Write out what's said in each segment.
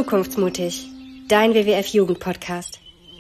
Zukunftsmutig, dein WWF-Jugend-Podcast.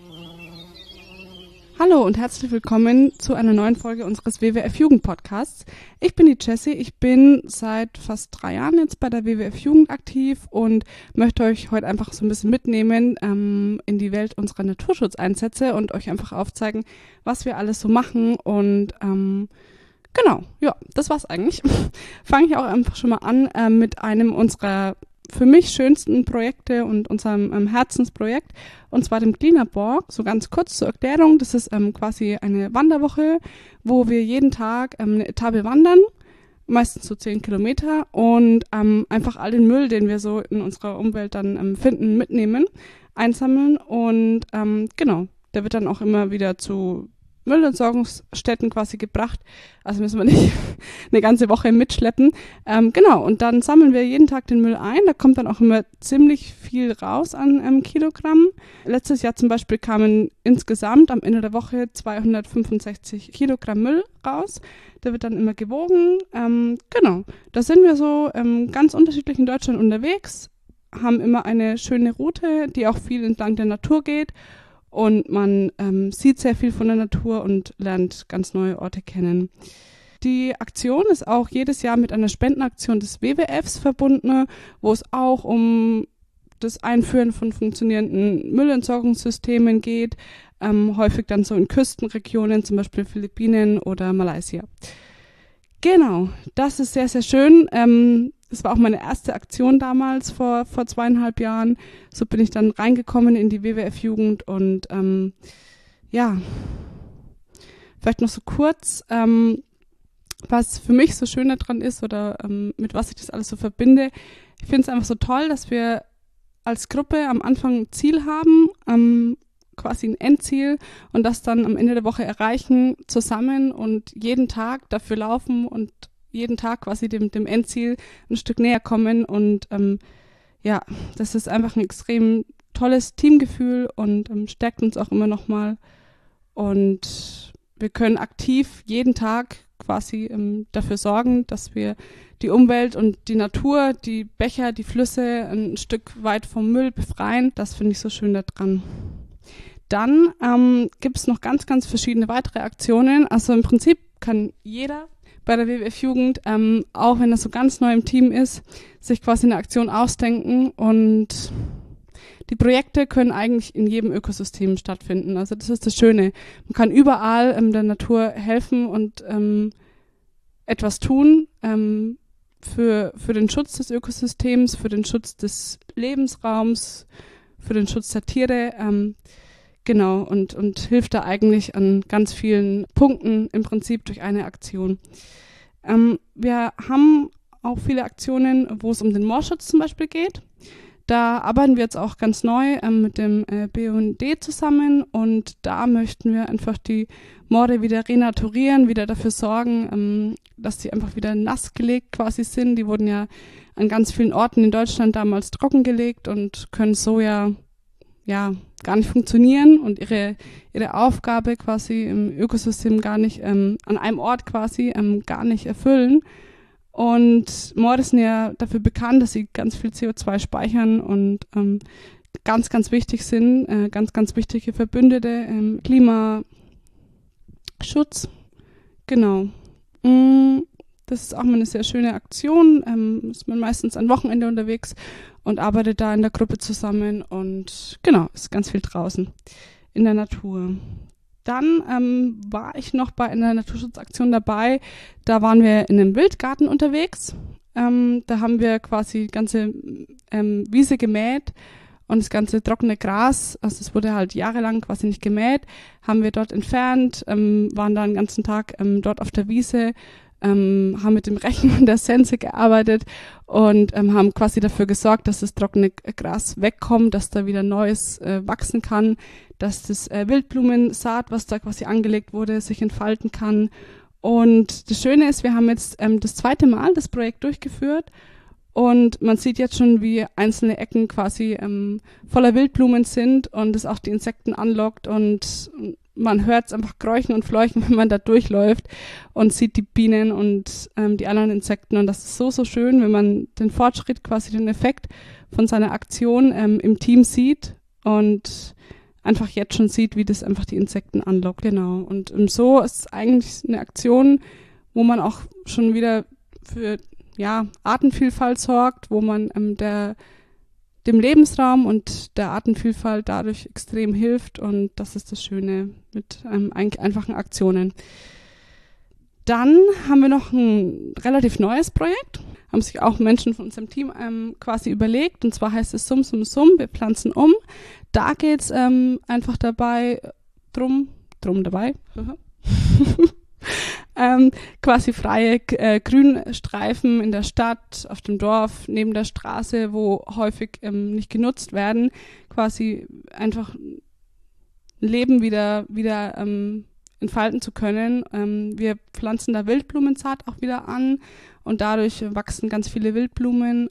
Hallo und herzlich willkommen zu einer neuen Folge unseres WWF-Jugend-Podcasts. Ich bin die Jessie, ich bin seit fast 3 Jahren jetzt bei der WWF-Jugend aktiv und möchte euch heute einfach so ein bisschen mitnehmen in die Welt unserer Naturschutzeinsätze und euch einfach aufzeigen, was wir alles so machen und genau, ja, das war's eigentlich. Fange ich auch einfach schon mal an mit einem unserer für mich schönsten Projekte und unserem Herzensprojekt, und zwar dem Cleanup Walk. So ganz kurz zur Erklärung, das ist quasi eine Wanderwoche, wo wir jeden Tag eine Etappe wandern, meistens so 10 Kilometer, und einfach all den Müll, den wir so in unserer Umwelt dann finden, mitnehmen, einsammeln und genau, der wird dann auch immer wieder zu Müllentsorgungsstätten quasi gebracht, also müssen wir nicht eine ganze Woche mitschleppen. Genau, und dann sammeln wir jeden Tag den Müll ein, da kommt dann auch immer ziemlich viel raus an Kilogramm. Letztes Jahr zum Beispiel kamen insgesamt am Ende der Woche 265 Kilogramm Müll raus, der wird dann immer gewogen. Genau, da sind wir so ganz unterschiedlich in Deutschland unterwegs, haben immer eine schöne Route, die auch viel entlang der Natur geht. Und man sieht sehr viel von der Natur und lernt ganz neue Orte kennen. Die Aktion ist auch jedes Jahr mit einer Spendenaktion des WWFs verbunden, wo es auch um das Einführen von funktionierenden Müllentsorgungssystemen geht, häufig dann so in Küstenregionen, zum Beispiel Philippinen oder Malaysia. Genau, das ist sehr, sehr schön. Das war auch meine erste Aktion damals vor 2,5 Jahren. So bin ich dann reingekommen in die WWF-Jugend und ja, vielleicht noch so kurz, was für mich so schön daran ist oder mit was ich das alles so verbinde. Ich finde es einfach so toll, dass wir als Gruppe am Anfang ein Ziel haben, quasi ein Endziel, und das dann am Ende der Woche erreichen zusammen und jeden Tag dafür laufen und jeden Tag quasi dem Endziel ein Stück näher kommen und ja, das ist einfach ein extrem tolles Teamgefühl und stärkt uns auch immer noch mal, und wir können aktiv jeden Tag quasi dafür sorgen, dass wir die Umwelt und die Natur, die Bächer, die Flüsse ein Stück weit vom Müll befreien. Das finde ich so schön daran. Dann gibt es noch ganz, ganz verschiedene weitere Aktionen. Also im Prinzip kann jeder bei der WWF-Jugend, auch wenn er so ganz neu im Team ist, sich quasi eine Aktion ausdenken, und die Projekte können eigentlich in jedem Ökosystem stattfinden. Also das ist das Schöne. Man kann überall der Natur helfen und etwas tun für den Schutz des Ökosystems, für den Schutz des Lebensraums, für den Schutz der Tiere. Genau, und hilft da eigentlich an ganz vielen Punkten im Prinzip durch eine Aktion. Wir haben auch viele Aktionen, wo es um den Moorschutz zum Beispiel geht. Da arbeiten wir jetzt auch ganz neu mit dem BUND zusammen, und da möchten wir einfach die Moore wieder renaturieren, wieder dafür sorgen, dass die einfach wieder nassgelegt quasi sind. Die wurden ja an ganz vielen Orten in Deutschland damals trockengelegt und können so ja gar nicht funktionieren und ihre Aufgabe quasi im Ökosystem gar nicht, an einem Ort quasi gar nicht erfüllen. Und Moore sind ja dafür bekannt, dass sie ganz viel CO2 speichern und ganz, ganz wichtig sind, ganz, ganz wichtige Verbündete im Klimaschutz. Genau. Das ist auch mal eine sehr schöne Aktion. Ist man meistens am Wochenende unterwegs und arbeitet da in der Gruppe zusammen, und genau, ist ganz viel draußen in der Natur. Dann war ich noch bei einer Naturschutzaktion dabei. Da waren wir in einem Wildgarten unterwegs. Da haben wir quasi die ganze Wiese gemäht und das ganze trockene Gras, also es wurde halt jahrelang quasi nicht gemäht, haben wir dort entfernt, waren da den ganzen Tag dort auf der Wiese, haben mit dem Rechen und der Sense gearbeitet und haben quasi dafür gesorgt, dass das trockene Gras wegkommt, dass da wieder Neues wachsen kann, dass das Wildblumensaat, was da quasi angelegt wurde, sich entfalten kann. Und das Schöne ist, wir haben jetzt das 2. Mal das Projekt durchgeführt, und man sieht jetzt schon, wie einzelne Ecken quasi voller Wildblumen sind und es auch die Insekten anlockt, und man hört es einfach kräuchen und fleuchen, wenn man da durchläuft und sieht die Bienen und die anderen Insekten. Und das ist so, so schön, wenn man den Fortschritt, quasi den Effekt von seiner Aktion im Team sieht und einfach jetzt schon sieht, wie das einfach die Insekten anlockt. Genau. Und so ist es eigentlich eine Aktion, wo man auch schon wieder für Artenvielfalt sorgt, wo man dem Lebensraum und der Artenvielfalt dadurch extrem hilft. Und das ist das Schöne mit einfachen Aktionen. Dann haben wir noch ein relativ neues Projekt, haben sich auch Menschen von unserem Team quasi überlegt, und zwar heißt es Sum Sum Sum, wir pflanzen um. Da geht es einfach drum dabei, quasi freie Grünstreifen in der Stadt, auf dem Dorf, neben der Straße, wo häufig nicht genutzt werden, quasi einfach ein Leben wieder entfalten zu können. Wir pflanzen da Wildblumensaat auch wieder an und dadurch wachsen ganz viele Wildblumen.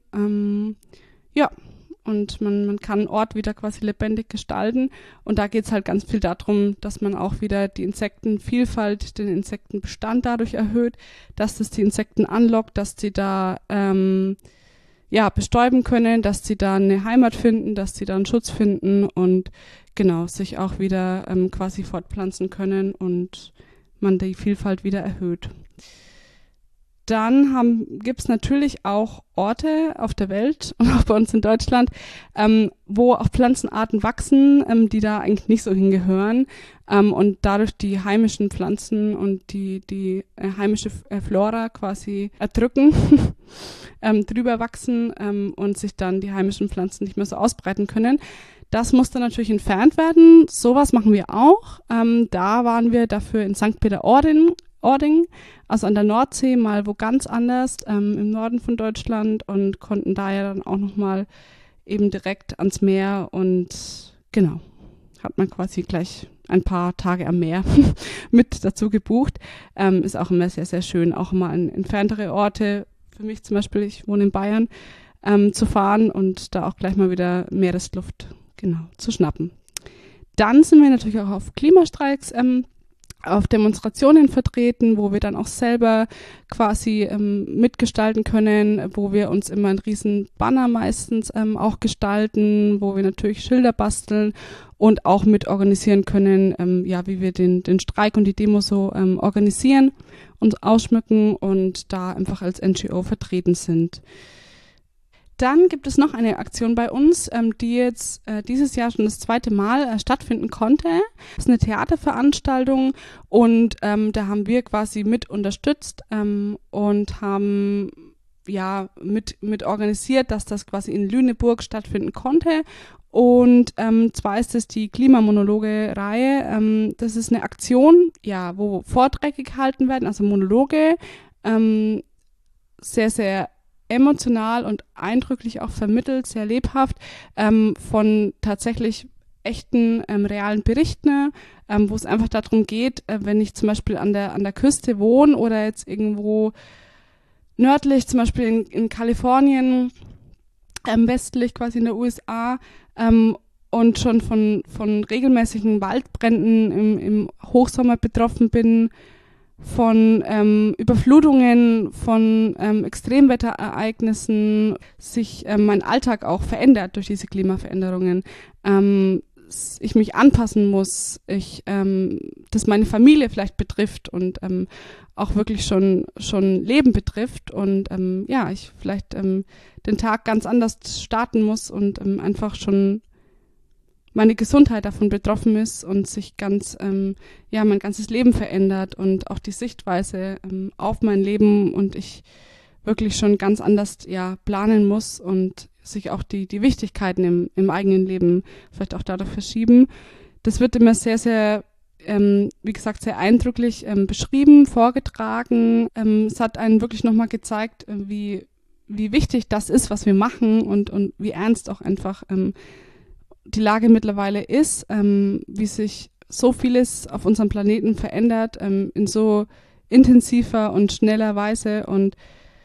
Und man kann einen Ort wieder quasi lebendig gestalten. Und da geht es halt ganz viel darum, dass man auch wieder die Insektenvielfalt, den Insektenbestand dadurch erhöht, dass das die Insekten anlockt, dass sie da bestäuben können, dass sie da eine Heimat finden, dass sie da einen Schutz finden und genau, sich auch wieder quasi fortpflanzen können und man die Vielfalt wieder erhöht. Dann gibt es natürlich auch Orte auf der Welt und auch bei uns in Deutschland, wo auch Pflanzenarten wachsen, die da eigentlich nicht so hingehören und dadurch die heimischen Pflanzen und die heimische Flora quasi erdrücken, drüber wachsen und sich dann die heimischen Pflanzen nicht mehr so ausbreiten können. Das muss dann natürlich entfernt werden. Sowas machen wir auch. Da waren wir dafür in St. Peter-Ording, also an der Nordsee, mal wo ganz anders, im Norden von Deutschland und konnten da ja dann auch nochmal eben direkt ans Meer und genau, hat man quasi gleich ein paar Tage am Meer mit dazu gebucht. Ist auch immer sehr, sehr schön, auch mal an entferntere Orte, für mich zum Beispiel, ich wohne in Bayern, zu fahren und da auch gleich mal wieder Meeresluft zu schnappen. Dann sind wir natürlich auch auf Klimastreiks auf Demonstrationen vertreten, wo wir dann auch selber quasi mitgestalten können, wo wir uns immer einen riesen Banner meistens auch gestalten, wo wir natürlich Schilder basteln und auch mit organisieren können, wie wir den Streik und die Demo so organisieren und ausschmücken und da einfach als NGO vertreten sind. Dann gibt es noch eine Aktion bei uns, die jetzt dieses Jahr schon das 2. Mal stattfinden konnte. Das ist eine Theaterveranstaltung und da haben wir quasi mit unterstützt und haben mit organisiert, dass das quasi in Lüneburg stattfinden konnte. Und zwar ist es die Klimamonologe-Reihe. Das ist eine Aktion, wo Vorträge gehalten werden, also Monologe, sehr, sehr emotional und eindrücklich auch vermittelt, sehr lebhaft, von tatsächlich echten, realen Berichten, wo es einfach darum geht, wenn ich zum Beispiel an der Küste wohne oder jetzt irgendwo nördlich, zum Beispiel in Kalifornien, westlich quasi in der USA, und schon von regelmäßigen Waldbränden im Hochsommer betroffen bin, von Überflutungen, von Extremwetterereignissen, sich mein Alltag auch verändert durch diese Klimaveränderungen. Ich mich anpassen muss, das meine Familie vielleicht betrifft und auch wirklich schon Leben betrifft und ich vielleicht den Tag ganz anders starten muss und einfach schon meine Gesundheit davon betroffen ist und sich mein ganzes Leben verändert und auch die Sichtweise auf mein Leben und ich wirklich schon ganz anders planen muss und sich auch die Wichtigkeiten im eigenen Leben vielleicht auch dadurch verschieben. Das wird immer sehr, sehr, wie gesagt, sehr eindrücklich beschrieben, vorgetragen. Es hat einen wirklich nochmal gezeigt, wie wichtig das ist, was wir machen und wie ernst auch einfach die Lage mittlerweile ist, wie sich so vieles auf unserem Planeten verändert, in so intensiver und schneller Weise und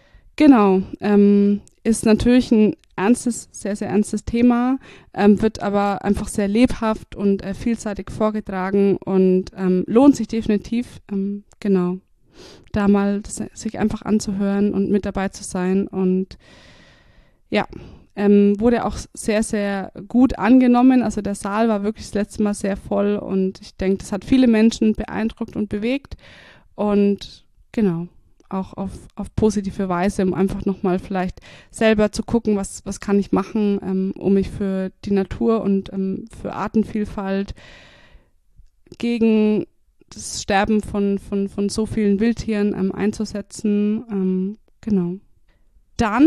ist natürlich ein ernstes, sehr, sehr ernstes Thema, wird aber einfach sehr lebhaft und vielseitig vorgetragen und lohnt sich definitiv, da mal sich einfach anzuhören und mit dabei zu sein und wurde auch sehr, sehr gut angenommen. Also der Saal war wirklich das letzte Mal sehr voll und ich denke, das hat viele Menschen beeindruckt und bewegt und genau, auch auf positive Weise, um einfach nochmal vielleicht selber zu gucken, was kann ich machen, um mich für die Natur und für Artenvielfalt gegen das Sterben von so vielen Wildtieren einzusetzen. Genau. Dann,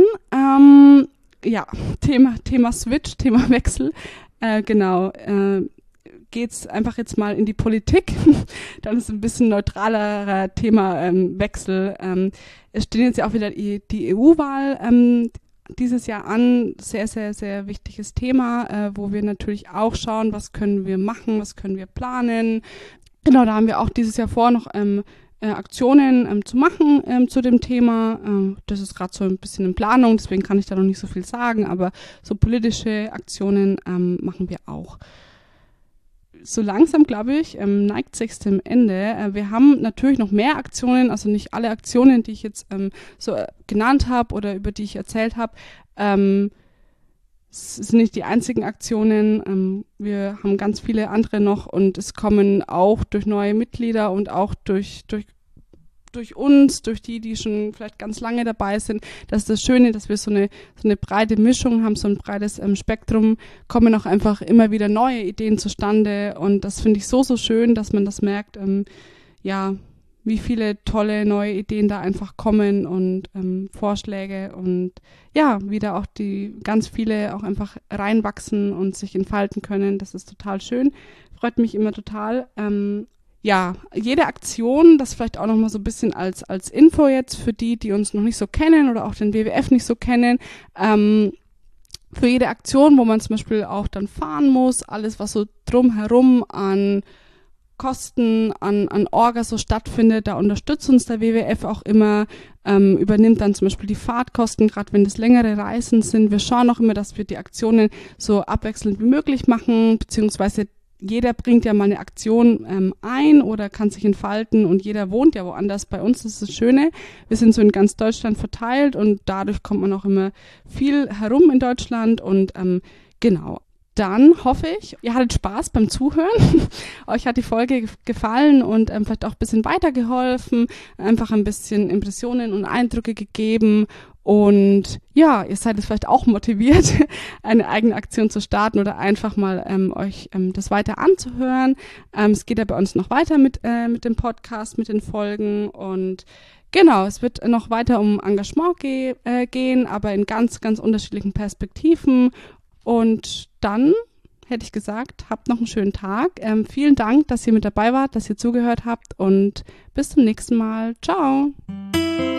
Thema Switch, Thema Wechsel. Geht's einfach jetzt mal in die Politik. Dann ist ein bisschen neutralerer Thema Wechsel. Es stehen jetzt ja auch wieder die EU-Wahl dieses Jahr an. Sehr, sehr, sehr wichtiges Thema, wo wir natürlich auch schauen, was können wir machen, was können wir planen. Genau, da haben wir auch dieses Jahr vor, noch Aktionen zu machen zu dem Thema. Das ist gerade so ein bisschen in Planung, deswegen kann ich da noch nicht so viel sagen, aber so politische Aktionen machen wir auch. So langsam, glaube ich, neigt sich dem Ende. Wir haben natürlich noch mehr Aktionen, also nicht alle Aktionen, die ich jetzt genannt habe oder über die ich erzählt habe. Es sind nicht die einzigen Aktionen. Wir haben ganz viele andere noch und es kommen auch durch neue Mitglieder und auch durch uns, durch die schon vielleicht ganz lange dabei sind. Das ist das Schöne, dass wir so eine breite Mischung haben, so ein breites Spektrum, kommen auch einfach immer wieder neue Ideen zustande und das finde ich so, so schön, dass man das merkt, wie viele tolle neue Ideen da einfach kommen und Vorschläge und ja, wieder auch die ganz viele auch einfach reinwachsen und sich entfalten können. Das ist total schön. Freut mich immer total. Jede Aktion, das vielleicht auch nochmal so ein bisschen als Info jetzt für die uns noch nicht so kennen oder auch den WWF nicht so kennen, für jede Aktion, wo man zum Beispiel auch dann fahren muss, alles was so drumherum an Kosten, an Orga so stattfindet, da unterstützt uns der WWF auch immer, übernimmt dann zum Beispiel die Fahrtkosten, gerade wenn das längere Reisen sind. Wir schauen auch immer, dass wir die Aktionen so abwechselnd wie möglich machen, beziehungsweise jeder bringt ja mal eine Aktion ein oder kann sich entfalten und jeder wohnt ja woanders. Bei uns ist das Schöne, wir sind so in ganz Deutschland verteilt und dadurch kommt man auch immer viel herum in Deutschland und genau. Dann hoffe ich, ihr hattet Spaß beim Zuhören. Euch hat die Folge gefallen und vielleicht auch ein bisschen weitergeholfen, einfach ein bisschen Impressionen und Eindrücke gegeben. Und ja, ihr seid jetzt vielleicht auch motiviert, eine eigene Aktion zu starten oder einfach mal euch das weiter anzuhören. Es geht ja bei uns noch weiter mit dem Podcast, mit den Folgen und genau, es wird noch weiter um Engagement gehen, aber in ganz, ganz unterschiedlichen Perspektiven. Und dann hätte ich gesagt, habt noch einen schönen Tag. Vielen Dank, dass ihr mit dabei wart, dass ihr zugehört habt und bis zum nächsten Mal. Ciao!